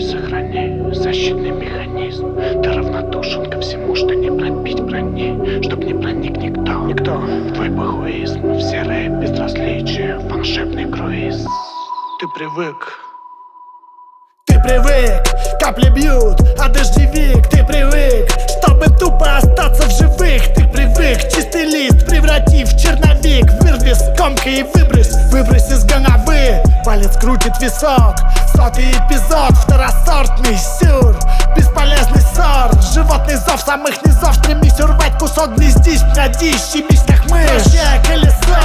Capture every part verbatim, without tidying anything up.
сохрани защитный механизм. Ты равнодушен ко всему, что не пробить брони, чтоб не проник никто, никто в твой бахуизм, в серое безразличие, в волшебный круиз. Ты привык. Ты привык, капли бьют, а дождевик. Ты привык, чтобы тупо остаться в живых. Ты привык, чистый лист превратив в черновик. Вырви скомкой и выбрось, выбрось из головы. Палец крутит висок, сотый эпизод. Второсортный сюр, бесполезный ссор. Животный зов самых низов, стремись урвать кусок. Гнездись, плодись, щемись как мышь. Вращая колесо.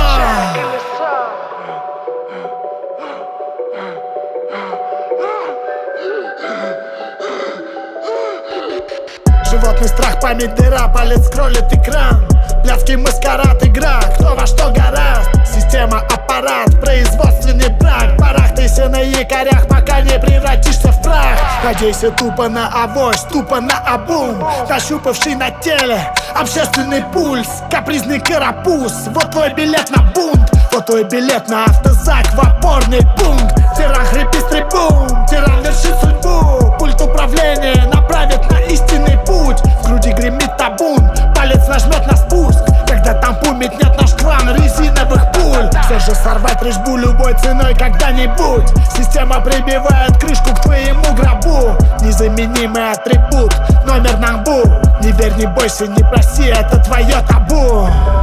Животный страх, память дыра, палец скроллит экран. Блядский маскарад, игра, кто во что гораст. Система, аппарат, производственный брак. Барахтайся на якорях, пока не превратишься в прах. Надейся тупо на авось, тупо на обум. Нащупавший на теле общественный пульс. Капризный карапуз, вот твой билет на бунт. Вот твой билет на автозак в опорный пункт. Тиран хрипит с трибун, тиран вершит судьбу. Пульт управления направит на истинный путь. В груди гремит табун, палец нажмет на спуск. Когда там метнет наш клан резиновых пуль. Все же сорвать рыжбу любой ценой когда-нибудь. Система прибивает крышку к твоему гробу. Незаменимый атрибут, номер на лбу. Не верь, не бойся, не проси, это твое табу.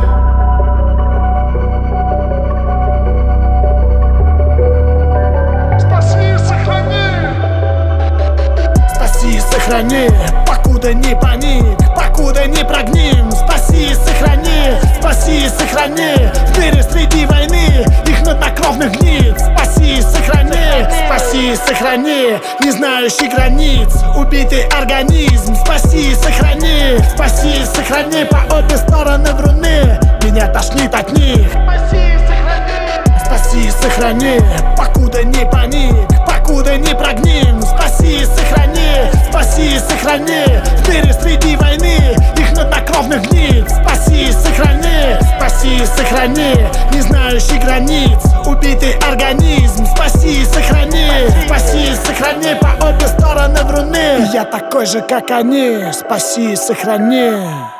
Сохрани, покуда не паник, покуда не прогним. Спаси и сохрани, спаси и сохрани. В мире среди войны их хладнокровных гниц. Спаси и сохрани, спаси и сохрани. Не знающий границ, убитый организм. Спаси и сохрани, спаси и сохрани. По обе стороны вруны, меня тошнит от них. Спаси и сохрани, спаси и сохрани. Покуда не паник, покуда не прогним. Спаси и сохрани, спаси и сохрани. В мире среди войны их хладнокровных гниц. Спаси и сохрани, спаси и сохрани. Не знающий границ, убитый организм. Спаси и сохрани, спаси и сохрани. По обе стороны вруны, я такой же, как они. Спаси и сохрани.